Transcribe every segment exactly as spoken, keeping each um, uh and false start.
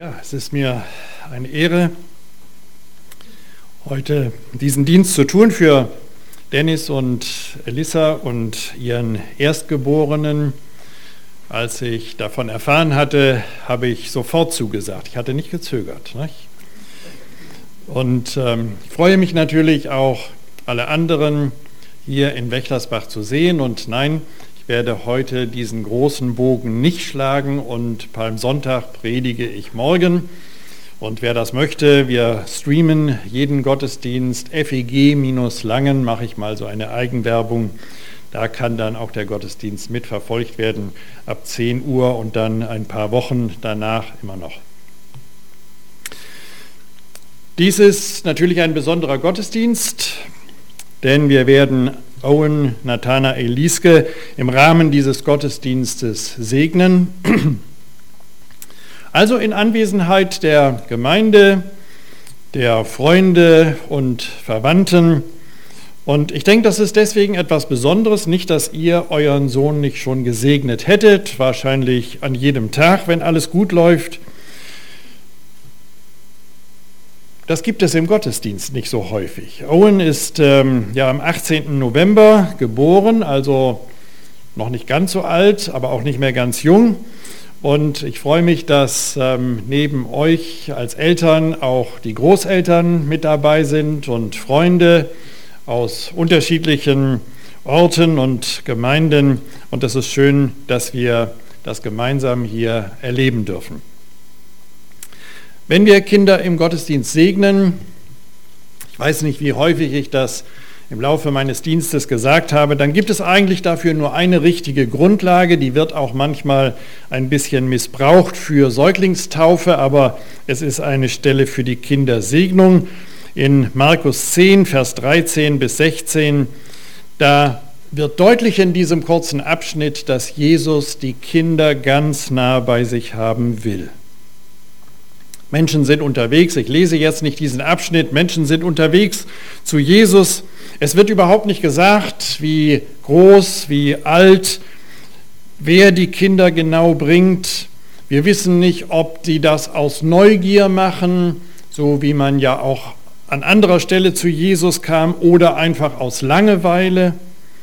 Ja, es ist mir eine Ehre, heute diesen Dienst zu tun für Dennis und Elissa und ihren Erstgeborenen. Als ich davon erfahren hatte, habe ich sofort zugesagt. Ich hatte nicht gezögert. Nicht? Und ähm, ich freue mich natürlich auch, alle anderen hier in Wächtersbach zu sehen. Und nein, ich werde heute diesen großen Bogen nicht schlagen und Palmsonntag predige ich morgen. Und wer das möchte, wir streamen jeden Gottesdienst F E G-Langen, mache ich mal so eine Eigenwerbung. Da kann dann auch der Gottesdienst mitverfolgt werden ab zehn Uhr und dann ein paar Wochen danach immer noch. Dies ist natürlich ein besonderer Gottesdienst, denn wir werden Owen Nathanael Lieske im Rahmen dieses Gottesdienstes segnen. Also in Anwesenheit der Gemeinde, der Freunde und Verwandten. Und ich denke, das ist deswegen etwas Besonderes, nicht, dass ihr euren Sohn nicht schon gesegnet hättet, wahrscheinlich an jedem Tag, wenn alles gut läuft. Das gibt es im Gottesdienst nicht so häufig. Owen ist ähm, ja am achtzehnten November geboren, also noch nicht ganz so alt, aber auch nicht mehr ganz jung. Und ich freue mich, dass ähm, neben euch als Eltern auch die Großeltern mit dabei sind und Freunde aus unterschiedlichen Orten und Gemeinden. Und es ist schön, dass wir das gemeinsam hier erleben dürfen. Wenn wir Kinder im Gottesdienst segnen, ich weiß nicht, wie häufig ich das im Laufe meines Dienstes gesagt habe, dann gibt es eigentlich dafür nur eine richtige Grundlage, die wird auch manchmal ein bisschen missbraucht für Säuglingstaufe, aber es ist eine Stelle für die Kindersegnung. In Markus zehn, Vers dreizehn bis sechzehn, da wird deutlich in diesem kurzen Abschnitt, dass Jesus die Kinder ganz nah bei sich haben will. Menschen sind unterwegs, ich lese jetzt nicht diesen Abschnitt, Menschen sind unterwegs zu Jesus. Es wird überhaupt nicht gesagt, wie groß, wie alt, wer die Kinder genau bringt. Wir wissen nicht, ob die das aus Neugier machen, so wie man ja auch an anderer Stelle zu Jesus kam, oder einfach aus Langeweile.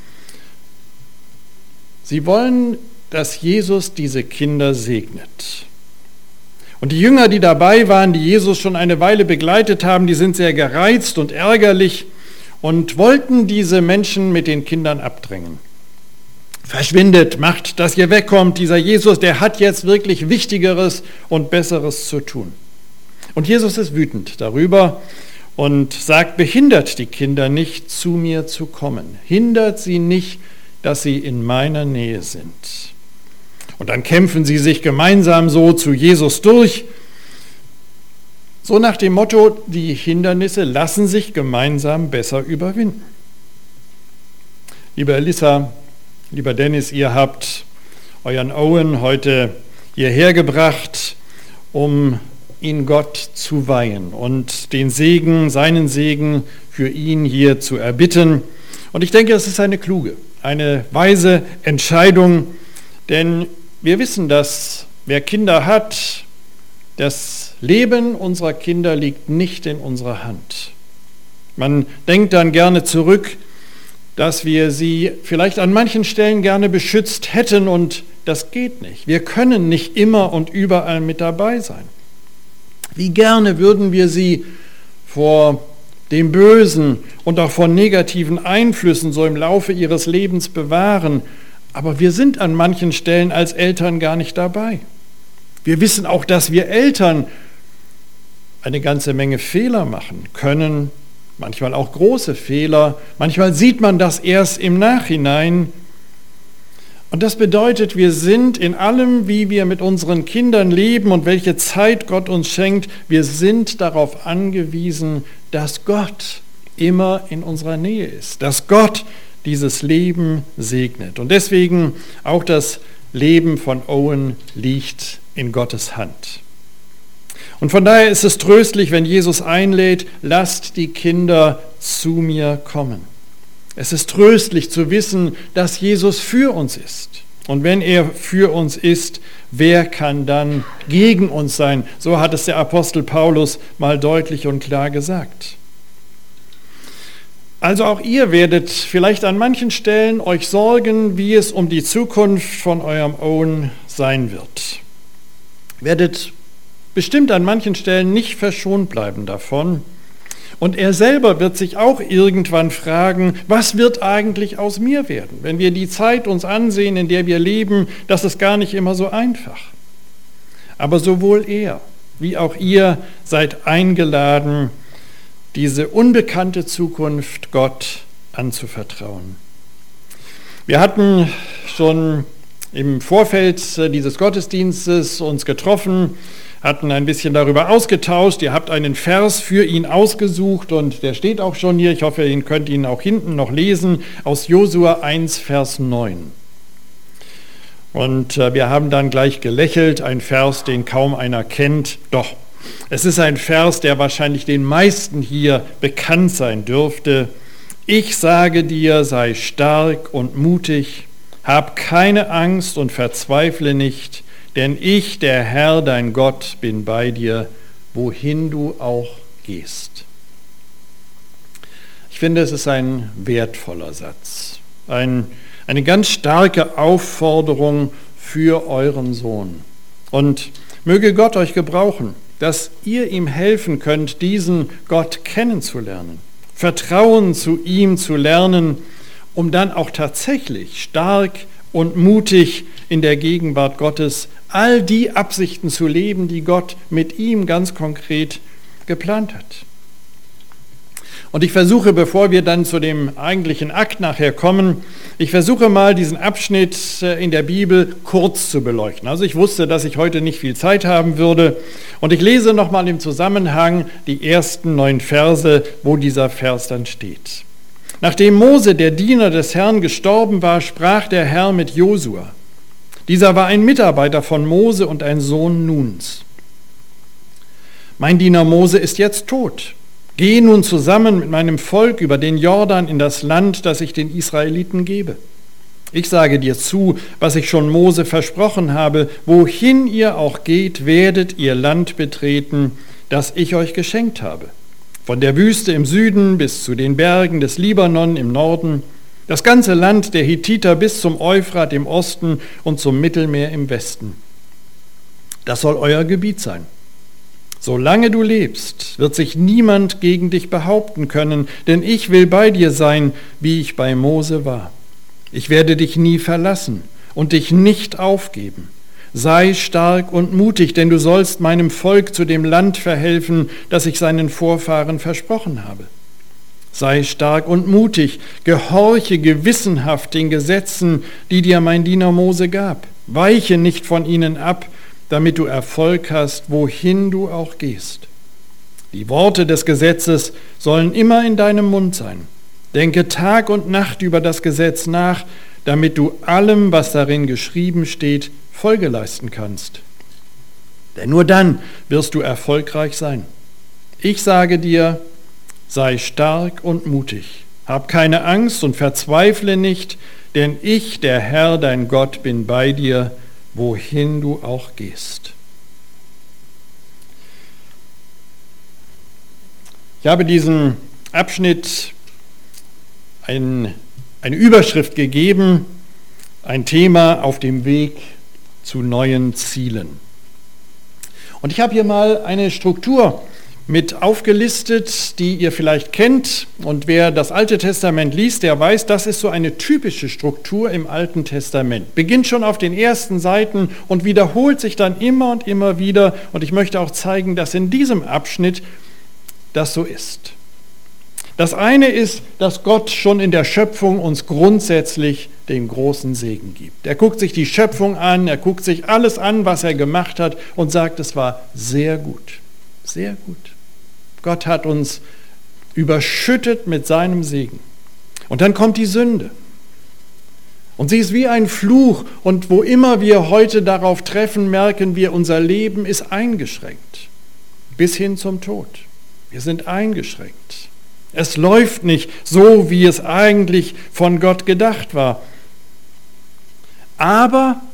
Sie wollen, dass Jesus diese Kinder segnet. Und die Jünger, die dabei waren, die Jesus schon eine Weile begleitet haben, die sind sehr gereizt und ärgerlich und wollten diese Menschen mit den Kindern abdrängen. Verschwindet, macht, dass ihr wegkommt. Dieser Jesus, der hat jetzt wirklich Wichtigeres und Besseres zu tun. Und Jesus ist wütend darüber und sagt, behindert die Kinder nicht, zu mir zu kommen. Hindert sie nicht, dass sie in meiner Nähe sind. Und dann kämpfen sie sich gemeinsam so zu Jesus durch. So nach dem Motto, die Hindernisse lassen sich gemeinsam besser überwinden. Lieber Elissa, lieber Dennis, ihr habt euren Owen heute hierher gebracht, um ihn Gott zu weihen und den Segen, seinen Segen für ihn hier zu erbitten. Und ich denke, es ist eine kluge, eine weise Entscheidung, denn wir wissen, dass wer Kinder hat, das Leben unserer Kinder liegt nicht in unserer Hand. Man denkt dann gerne zurück, dass wir sie vielleicht an manchen Stellen gerne beschützt hätten, und das geht nicht. Wir können nicht immer und überall mit dabei sein. Wie gerne würden wir sie vor dem Bösen und auch vor negativen Einflüssen so im Laufe ihres Lebens bewahren. Aber wir sind an manchen Stellen als Eltern gar nicht dabei. Wir wissen auch, dass wir Eltern eine ganze Menge Fehler machen können, manchmal auch große Fehler. Manchmal sieht man das erst im Nachhinein. Und das bedeutet, wir sind in allem, wie wir mit unseren Kindern leben und welche Zeit Gott uns schenkt, wir sind darauf angewiesen, dass Gott immer in unserer Nähe ist, dass Gott dieses Leben segnet. Und deswegen auch das Leben von Owen liegt in Gottes Hand. Und von daher ist es tröstlich, wenn Jesus einlädt, lasst die Kinder zu mir kommen. Es ist tröstlich zu wissen, dass Jesus für uns ist. Und wenn er für uns ist, wer kann dann gegen uns sein? So hat es der Apostel Paulus mal deutlich und klar gesagt. Also auch ihr werdet vielleicht an manchen Stellen euch sorgen, wie es um die Zukunft von eurem Owen sein wird. Werdet bestimmt an manchen Stellen nicht verschont bleiben davon. Und er selber wird sich auch irgendwann fragen, was wird eigentlich aus mir werden? Wenn wir die Zeit uns ansehen, in der wir leben, das ist gar nicht immer so einfach. Aber sowohl er wie auch ihr seid eingeladen, diese unbekannte Zukunft Gott anzuvertrauen. Wir hatten schon im Vorfeld dieses Gottesdienstes uns getroffen, hatten ein bisschen darüber ausgetauscht. Ihr habt einen Vers für ihn ausgesucht und der steht auch schon hier. Ich hoffe, ihr könnt ihn auch hinten noch lesen, aus Josua eins, Vers neun. Und äh, wir haben dann gleich gelächelt, ein Vers, den kaum einer kennt. Doch, es ist ein Vers, der wahrscheinlich den meisten hier bekannt sein dürfte. Ich sage dir, sei stark und mutig, hab keine Angst und verzweifle nicht, denn ich, der Herr, dein Gott, bin bei dir, wohin du auch gehst. Ich finde, es ist ein wertvoller Satz, ein, eine ganz starke Aufforderung für euren Sohn. Und möge Gott euch gebrauchen, dass ihr ihm helfen könnt, diesen Gott kennenzulernen, Vertrauen zu ihm zu lernen, um dann auch tatsächlich stark und mutig in der Gegenwart Gottes all die Absichten zu leben, die Gott mit ihm ganz konkret geplant hat. Und ich versuche, bevor wir dann zu dem eigentlichen Akt nachher kommen, ich versuche mal diesen Abschnitt in der Bibel kurz zu beleuchten. Also ich wusste, dass ich heute nicht viel Zeit haben würde und ich lese nochmal im Zusammenhang die ersten neun Verse, wo dieser Vers dann steht. Nachdem Mose, der Diener des Herrn, gestorben war, sprach der Herr mit Josua. Dieser war ein Mitarbeiter von Mose und ein Sohn Nuns. Mein Diener Mose ist jetzt tot. Geh nun zusammen mit meinem Volk über den Jordan in das Land, das ich den Israeliten gebe. Ich sage dir zu, was ich schon Mose versprochen habe, wohin ihr auch geht, werdet ihr Land betreten, das ich euch geschenkt habe. Von der Wüste im Süden bis zu den Bergen des Libanon im Norden, das ganze Land der Hethiter bis zum Euphrat im Osten und zum Mittelmeer im Westen. Das soll euer Gebiet sein. Solange du lebst, wird sich niemand gegen dich behaupten können, denn ich will bei dir sein, wie ich bei Mose war. Ich werde dich nie verlassen und dich nicht aufgeben. Sei stark und mutig, denn du sollst meinem Volk zu dem Land verhelfen, das ich seinen Vorfahren versprochen habe. Sei stark und mutig, gehorche gewissenhaft den Gesetzen, die dir mein Diener Mose gab. Weiche nicht von ihnen ab, damit du Erfolg hast, wohin du auch gehst. Die Worte des Gesetzes sollen immer in deinem Mund sein. Denke Tag und Nacht über das Gesetz nach, damit du allem, was darin geschrieben steht, Folge leisten kannst. Denn nur dann wirst du erfolgreich sein. Ich sage dir, sei stark und mutig. Hab keine Angst und verzweifle nicht, denn ich, der Herr, dein Gott, bin bei dir, wohin du auch gehst. Ich habe diesem Abschnitt ein, eine Überschrift gegeben, ein Thema auf dem Weg zu neuen Zielen. Und ich habe hier mal eine Struktur mit aufgelistet, die ihr vielleicht kennt. Und wer das Alte Testament liest, der weiß, das ist so eine typische Struktur im Alten Testament. Beginnt schon auf den ersten Seiten und wiederholt sich dann immer und immer wieder. Und ich möchte auch zeigen, dass in diesem Abschnitt das so ist. Das eine ist, dass Gott schon in der Schöpfung uns grundsätzlich den großen Segen gibt. Er guckt sich die Schöpfung an, er guckt sich alles an, was er gemacht hat und sagt, es war sehr gut, sehr gut. Gott hat uns überschüttet mit seinem Segen. Und dann kommt die Sünde. Und sie ist wie ein Fluch. Und wo immer wir heute darauf treffen, merken wir, unser Leben ist eingeschränkt. Bis hin zum Tod. Wir sind eingeschränkt. Es läuft nicht so, wie es eigentlich von Gott gedacht war. Aber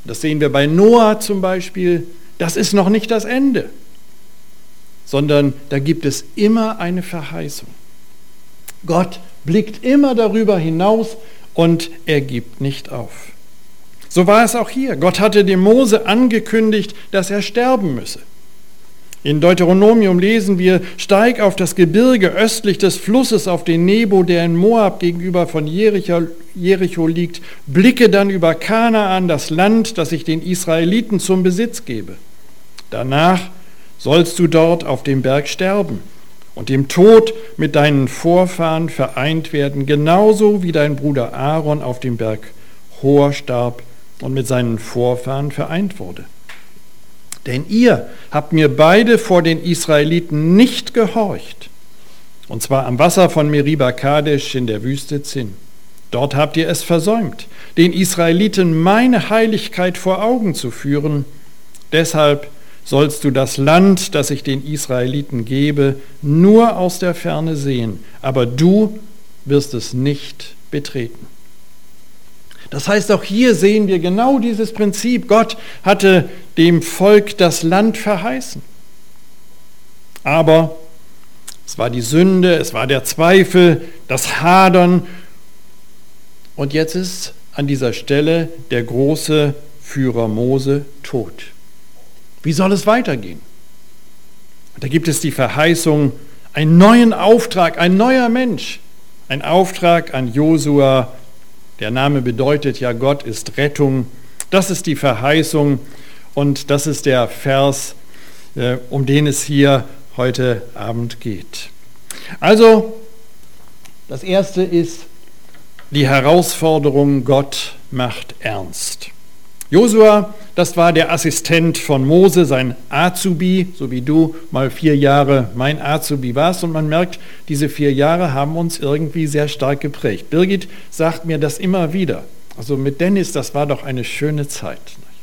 Das sehen wir bei Noah zum Beispiel. Das ist noch nicht das Ende, sondern da gibt es immer eine Verheißung. Gott blickt immer darüber hinaus und er gibt nicht auf. So war es auch hier. Gott hatte dem Mose angekündigt, dass er sterben müsse. In Deuteronomium lesen wir: Steig auf das Gebirge östlich des Flusses auf den Nebo, der in Moab gegenüber von Jericho, Jericho liegt. Blicke dann über Kanaan, das Land, das ich den Israeliten zum Besitz gebe. Danach sollst du dort auf dem Berg sterben und dem Tod mit deinen Vorfahren vereint werden, genauso wie dein Bruder Aaron auf dem Berg Hor starb und mit seinen Vorfahren vereint wurde. Denn ihr habt mir beide vor den Israeliten nicht gehorcht, und zwar am Wasser von Meriba Kadesh in der Wüste Zin. Dort habt ihr es versäumt, den Israeliten meine Heiligkeit vor Augen zu führen. Deshalb sollst du das Land, das ich den Israeliten gebe, nur aus der Ferne sehen, aber du wirst es nicht betreten. Das heißt, auch hier sehen wir genau dieses Prinzip. Gott hatte dem Volk das Land verheißen. Aber es war die Sünde, es war der Zweifel, das Hadern. Und jetzt ist an dieser Stelle der große Führer Mose tot. Wie soll es weitergehen? Da gibt es die Verheißung, einen neuen Auftrag, ein neuer Mensch, ein Auftrag an Josua. Der Name bedeutet ja, Gott ist Rettung. Das ist die Verheißung und das ist der Vers, äh, um den es hier heute Abend geht. Also, das erste ist die Herausforderung, Gott macht ernst. Josua, das war der Assistent von Mose, sein Azubi, so wie du mal vier Jahre mein Azubi warst. Und man merkt, diese vier Jahre haben uns irgendwie sehr stark geprägt. Birgit sagt mir das immer wieder. Also mit Dennis, das war doch eine schöne Zeit.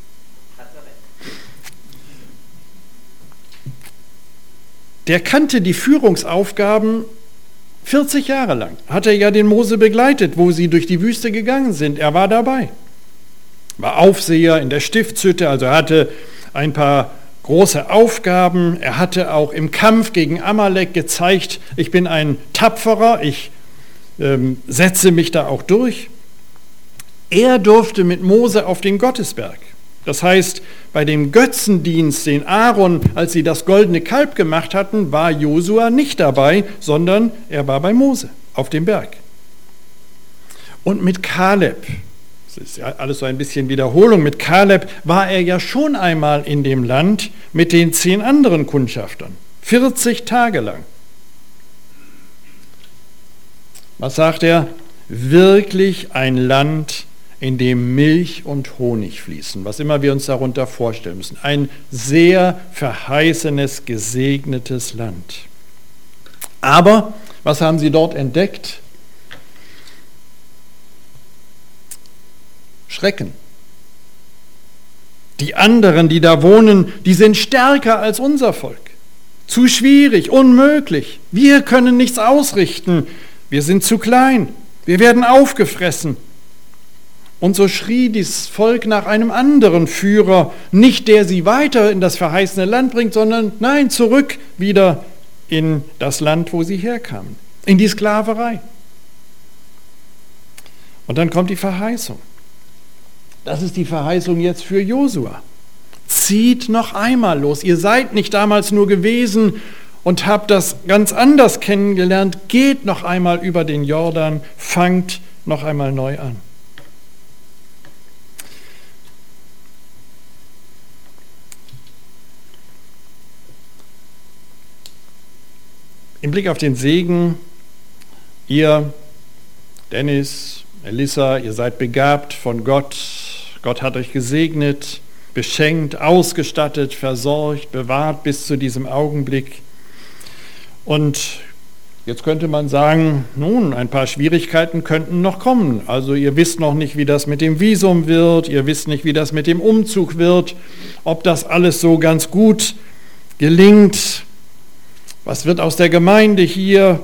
Der kannte die Führungsaufgaben vierzig Jahre lang. Hat er ja den Mose begleitet, wo sie durch die Wüste gegangen sind. Er war dabei. War Aufseher in der Stiftshütte, also er hatte ein paar große Aufgaben. Er hatte auch im Kampf gegen Amalek gezeigt, ich bin ein Tapferer, ich ähm, setze mich da auch durch. Er durfte mit Mose auf den Gottesberg. Das heißt, bei dem Götzendienst, den Aaron, als sie das goldene Kalb gemacht hatten, war Josua nicht dabei, sondern er war bei Mose auf dem Berg. Und mit Kaleb, das ist ja alles so ein bisschen Wiederholung, mit Kaleb war er ja schon einmal in dem Land mit den zehn anderen Kundschaftern, vierzig Tage lang. Was sagt er? Wirklich ein Land, in dem Milch und Honig fließen, was immer wir uns darunter vorstellen müssen. Ein sehr verheißenes, gesegnetes Land. Aber was haben sie dort entdeckt? Schrecken. Die anderen, die da wohnen, die sind stärker als unser Volk. Zu schwierig, unmöglich. Wir können nichts ausrichten. Wir sind zu klein. Wir werden aufgefressen. Und so schrie dieses Volk nach einem anderen Führer, nicht der sie weiter in das verheißene Land bringt, sondern nein, zurück wieder in das Land, wo sie herkamen, in die Sklaverei. Und dann kommt die Verheißung. Das ist die Verheißung jetzt für Josua. Zieht noch einmal los. Ihr seid nicht damals nur gewesen und habt das ganz anders kennengelernt. Geht noch einmal über den Jordan, fangt noch einmal neu an. Im Blick auf den Segen, ihr, Dennis, Elissa, ihr seid begabt von Gott. Gott hat euch gesegnet, beschenkt, ausgestattet, versorgt, bewahrt bis zu diesem Augenblick. Und jetzt könnte man sagen, nun, ein paar Schwierigkeiten könnten noch kommen. Also ihr wisst noch nicht, wie das mit dem Visum wird, ihr wisst nicht, wie das mit dem Umzug wird, ob das alles so ganz gut gelingt. Was wird aus der Gemeinde hier?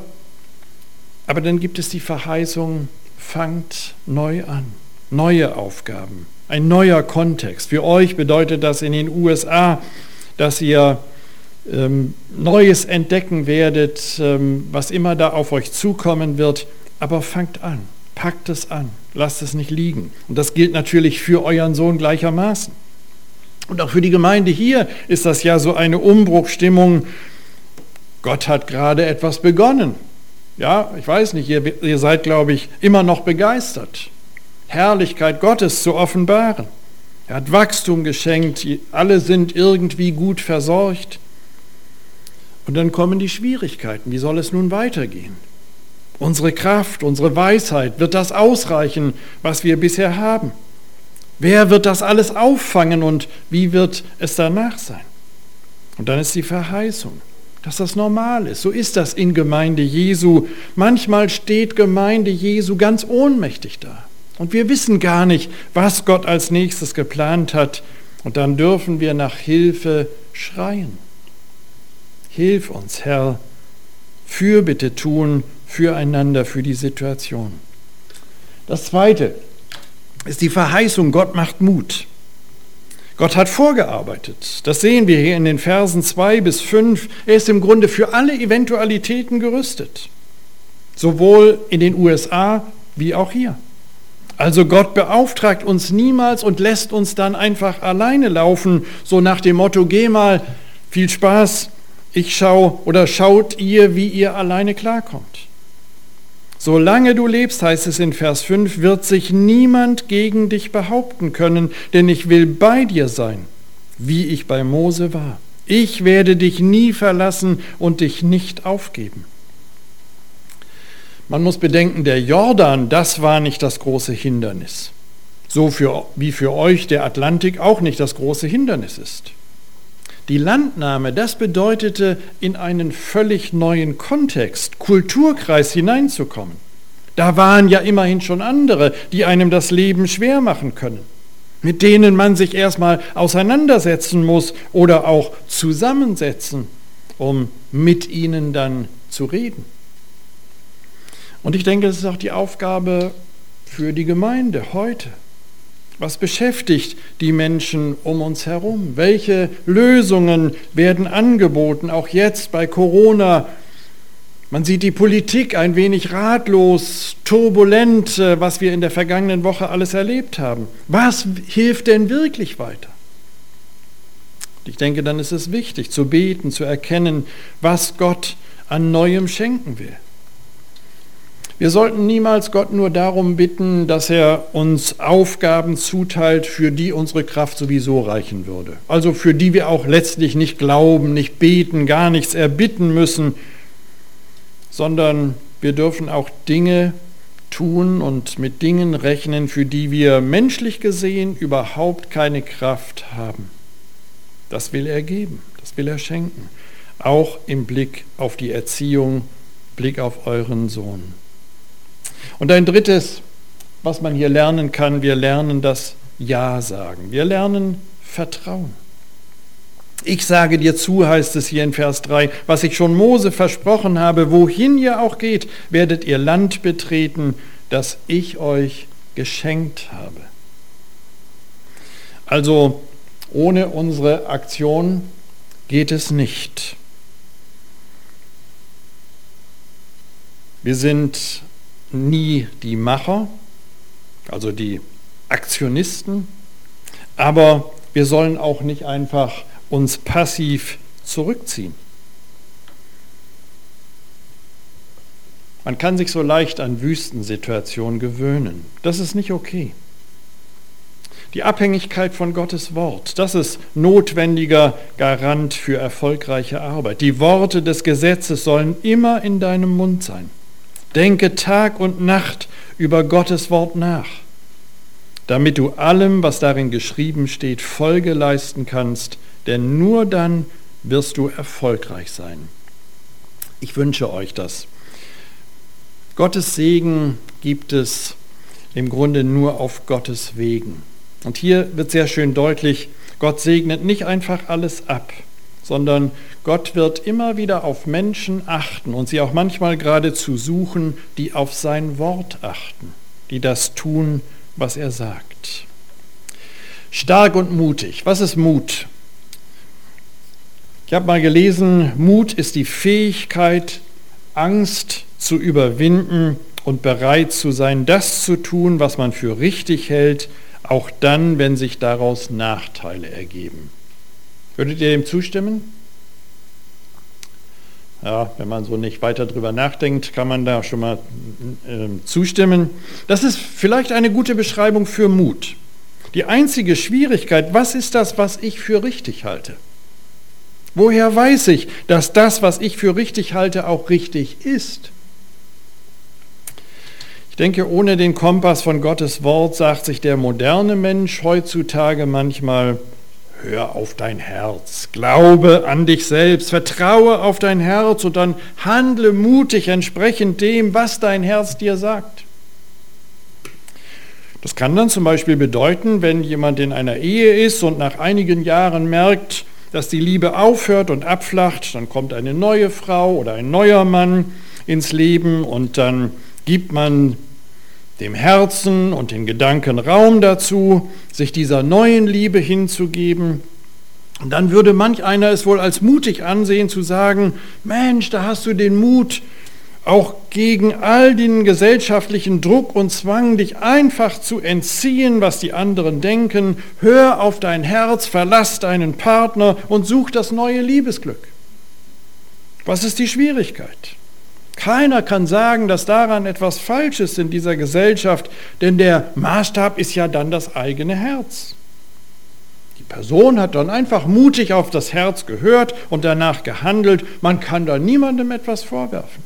Aber dann gibt es die Verheißung, fangt neu an, neue Aufgaben, ein neuer Kontext. Für euch bedeutet das in den U S A, dass ihr ähm, Neues entdecken werdet, ähm, was immer da auf euch zukommen wird. Aber fangt an, packt es an, lasst es nicht liegen. Und das gilt natürlich für euren Sohn gleichermaßen. Und auch für die Gemeinde hier ist das ja so eine Umbruchstimmung. Gott hat gerade etwas begonnen. Ja, ich weiß nicht, ihr, ihr seid, glaube ich, immer noch begeistert, Herrlichkeit Gottes zu offenbaren. Er hat Wachstum geschenkt, alle sind irgendwie gut versorgt. Und dann kommen die Schwierigkeiten. Wie soll es nun weitergehen? Unsere Kraft, unsere Weisheit, wird das ausreichen, was wir bisher haben? Wer wird das alles auffangen und wie wird es danach sein? Und dann ist die Verheißung, dass das normal ist. So ist das in Gemeinde Jesu. Manchmal steht Gemeinde Jesu ganz ohnmächtig da. Und wir wissen gar nicht, was Gott als nächstes geplant hat. Und dann dürfen wir nach Hilfe schreien. Hilf uns, Herr, Fürbitte tun füreinander, für die Situation. Das Zweite ist die Verheißung, Gott macht Mut. Gott hat vorgearbeitet. Das sehen wir hier in den Versen zwei bis fünf. Er ist im Grunde für alle Eventualitäten gerüstet. Sowohl in den U S A wie auch hier. Also Gott beauftragt uns niemals und lässt uns dann einfach alleine laufen, so nach dem Motto, geh mal, viel Spaß, ich schau oder schaut ihr, wie ihr alleine klarkommt. Solange du lebst, heißt es in Vers fünf, wird sich niemand gegen dich behaupten können, denn ich will bei dir sein, wie ich bei Mose war. Ich werde dich nie verlassen und dich nicht aufgeben. Man muss bedenken, der Jordan, das war nicht das große Hindernis. So für, wie für euch der Atlantik auch nicht das große Hindernis ist. Die Landnahme, das bedeutete, in einen völlig neuen Kontext, Kulturkreis hineinzukommen. Da waren ja immerhin schon andere, die einem das Leben schwer machen können, mit denen man sich erstmal auseinandersetzen muss oder auch zusammensetzen, um mit ihnen dann zu reden. Und ich denke, das ist auch die Aufgabe für die Gemeinde heute. Was beschäftigt die Menschen um uns herum? Welche Lösungen werden angeboten, auch jetzt bei Corona? Man sieht die Politik ein wenig ratlos, turbulent, was wir in der vergangenen Woche alles erlebt haben. Was hilft denn wirklich weiter? Ich denke, dann ist es wichtig, zu beten, zu erkennen, was Gott an Neuem schenken will. Wir sollten niemals Gott nur darum bitten, dass er uns Aufgaben zuteilt, für die unsere Kraft sowieso reichen würde. Also für die wir auch letztlich nicht glauben, nicht beten, gar nichts erbitten müssen, sondern wir dürfen auch Dinge tun und mit Dingen rechnen, für die wir menschlich gesehen überhaupt keine Kraft haben. Das will er geben, das will er schenken. Auch im Blick auf die Erziehung, Blick auf euren Sohn. Und ein drittes, was man hier lernen kann, wir lernen das Ja sagen. Wir lernen Vertrauen. Ich sage dir zu, heißt es hier in Vers drei, was ich schon Mose versprochen habe, wohin ihr auch geht, werdet ihr Land betreten, das ich euch geschenkt habe. Also ohne unsere Aktion geht es nicht. Wir sind nie die Macher, also die Aktionisten, aber wir sollen auch nicht einfach uns passiv zurückziehen. Man kann sich so leicht an Wüstensituationen gewöhnen. Das ist nicht okay. Die Abhängigkeit von Gottes Wort, das ist notwendiger Garant für erfolgreiche Arbeit. Die Worte des Gesetzes sollen immer in deinem Mund sein. Denke Tag und Nacht über Gottes Wort nach, damit du allem, was darin geschrieben steht, Folge leisten kannst, denn nur dann wirst du erfolgreich sein. Ich wünsche euch das. Gottes Segen gibt es im Grunde nur auf Gottes Wegen. Und hier wird sehr schön deutlich, Gott segnet nicht einfach alles ab, sondern Gott wird immer wieder auf Menschen achten und sie auch manchmal geradezu suchen, die auf sein Wort achten, die das tun, was er sagt. Stark und mutig. Was ist Mut? Ich habe mal gelesen, Mut ist die Fähigkeit, Angst zu überwinden und bereit zu sein, das zu tun, was man für richtig hält, auch dann, wenn sich daraus Nachteile ergeben. Würdet ihr dem zustimmen? Ja, wenn man so nicht weiter drüber nachdenkt, kann man da schon mal äh, zustimmen. Das ist vielleicht eine gute Beschreibung für Mut. Die einzige Schwierigkeit, was ist das, was ich für richtig halte? Woher weiß ich, dass das, was ich für richtig halte, auch richtig ist? Ich denke, ohne den Kompass von Gottes Wort sagt sich der moderne Mensch heutzutage manchmal: Hör auf dein Herz, glaube an dich selbst, vertraue auf dein Herz und dann handle mutig entsprechend dem, was dein Herz dir sagt. Das kann dann zum Beispiel bedeuten, wenn jemand in einer Ehe ist und nach einigen Jahren merkt, dass die Liebe aufhört und abflacht, dann kommt eine neue Frau oder ein neuer Mann ins Leben und dann gibt man dem Herzen und den Gedanken Raum dazu, sich dieser neuen Liebe hinzugeben. Und dann würde manch einer es wohl als mutig ansehen, zu sagen: Mensch, da hast du den Mut, auch gegen all den gesellschaftlichen Druck und Zwang, dich einfach zu entziehen, was die anderen denken. Hör auf dein Herz, verlass deinen Partner und such das neue Liebesglück. Was ist die Schwierigkeit? Keiner kann sagen, dass daran etwas falsch ist in dieser Gesellschaft, denn der Maßstab ist ja dann das eigene Herz. Die Person hat dann einfach mutig auf das Herz gehört und danach gehandelt. Man kann da niemandem etwas vorwerfen.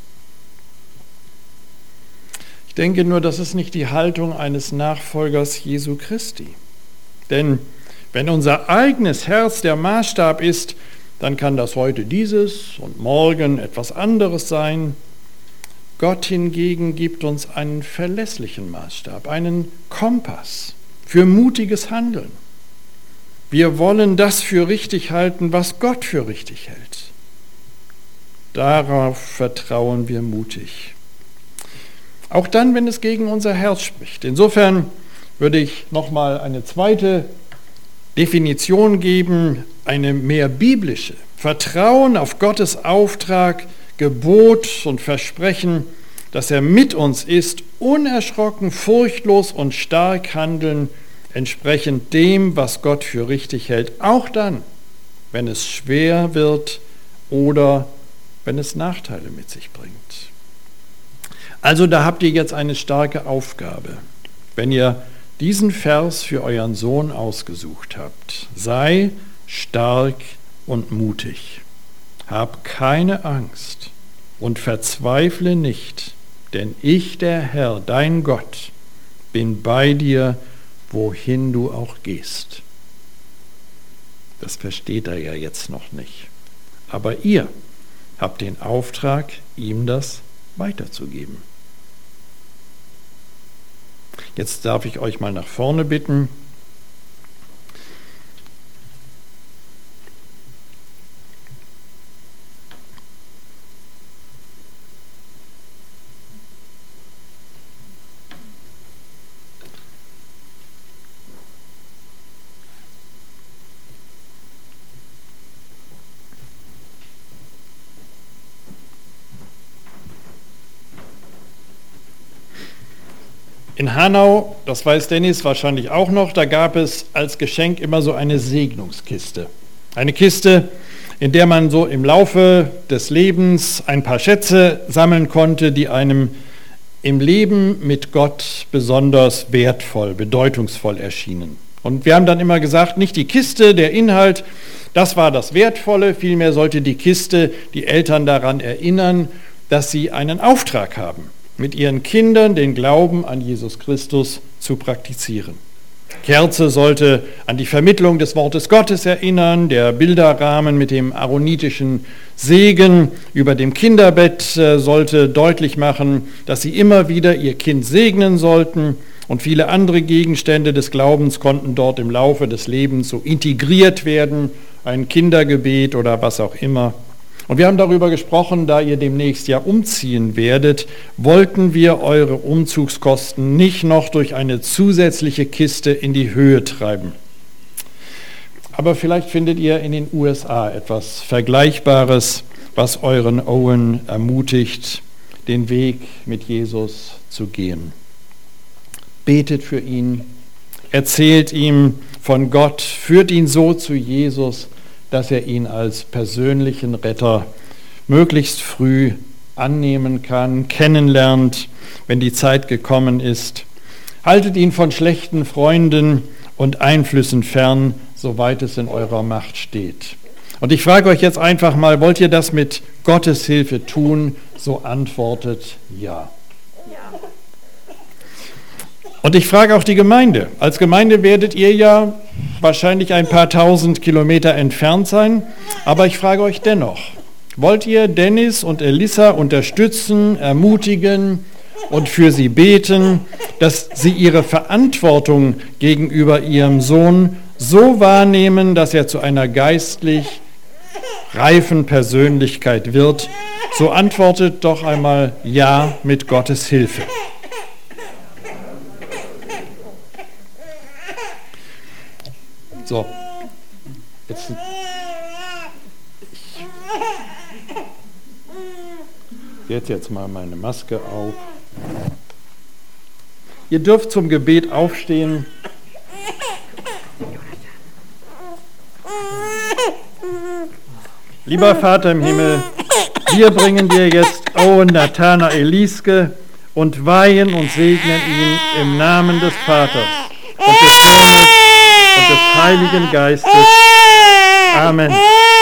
Ich denke nur, das ist nicht die Haltung eines Nachfolgers Jesu Christi. Denn wenn unser eigenes Herz der Maßstab ist, dann kann das heute dieses und morgen etwas anderes sein. Gott hingegen gibt uns einen verlässlichen Maßstab, einen Kompass für mutiges Handeln. Wir wollen das für richtig halten, was Gott für richtig hält. Darauf vertrauen wir mutig. Auch dann, wenn es gegen unser Herz spricht. Insofern würde ich nochmal eine zweite Definition geben, eine mehr biblische. Vertrauen auf Gottes Auftrag, Gebot und Versprechen, dass er mit uns ist, unerschrocken, furchtlos und stark handeln, entsprechend dem, was Gott für richtig hält, auch dann, wenn es schwer wird oder wenn es Nachteile mit sich bringt. Also da habt ihr jetzt eine starke Aufgabe, wenn ihr diesen Vers für euren Sohn ausgesucht habt. Sei stark und mutig. Hab keine Angst und verzweifle nicht, denn ich, der Herr, dein Gott, bin bei dir, wohin du auch gehst. Das versteht er ja jetzt noch nicht. Aber ihr habt den Auftrag, ihm das weiterzugeben. Jetzt darf ich euch mal nach vorne bitten. In Hanau, das weiß Dennis wahrscheinlich auch noch, da gab es als Geschenk immer so eine Segnungskiste. Eine Kiste, in der man so im Laufe des Lebens ein paar Schätze sammeln konnte, die einem im Leben mit Gott besonders wertvoll, bedeutungsvoll erschienen. Und wir haben dann immer gesagt, nicht die Kiste, der Inhalt, das war das Wertvolle, vielmehr sollte die Kiste die Eltern daran erinnern, dass sie einen Auftrag haben, mit ihren Kindern den Glauben an Jesus Christus zu praktizieren. Kerze sollte an die Vermittlung des Wortes Gottes erinnern, der Bilderrahmen mit dem aaronitischen Segen über dem Kinderbett sollte deutlich machen, dass sie immer wieder ihr Kind segnen sollten, und viele andere Gegenstände des Glaubens konnten dort im Laufe des Lebens so integriert werden, ein Kindergebet oder was auch immer. Und wir haben darüber gesprochen, da ihr demnächst ja umziehen werdet, wollten wir eure Umzugskosten nicht noch durch eine zusätzliche Kiste in die Höhe treiben. Aber vielleicht findet ihr in den U S A etwas Vergleichbares, was euren Owen ermutigt, den Weg mit Jesus zu gehen. Betet für ihn, erzählt ihm von Gott, führt ihn so zu Jesus, dass er ihn als persönlichen Retter möglichst früh annehmen kann, kennenlernt, wenn die Zeit gekommen ist. Haltet ihn von schlechten Freunden und Einflüssen fern, soweit es in eurer Macht steht. Und ich frage euch jetzt einfach mal, wollt ihr das mit Gottes Hilfe tun? So antwortet ja. Ja. Und ich frage auch die Gemeinde. Als Gemeinde werdet ihr ja wahrscheinlich ein paar tausend Kilometer entfernt sein, aber ich frage euch dennoch, wollt ihr Dennis und Elissa unterstützen, ermutigen und für sie beten, dass sie ihre Verantwortung gegenüber ihrem Sohn so wahrnehmen, dass er zu einer geistlich reifen Persönlichkeit wird? So antwortet doch einmal ja mit Gottes Hilfe. So, jetzt, ich setze jetzt mal meine Maske auf. Ihr dürft zum Gebet aufstehen. Lieber Vater im Himmel, wir bringen dir jetzt Owen Nathanael Lieske und weihen und segnen ihn im Namen des Vaters und des Sohnes und des Heiligen Geistes. Amen.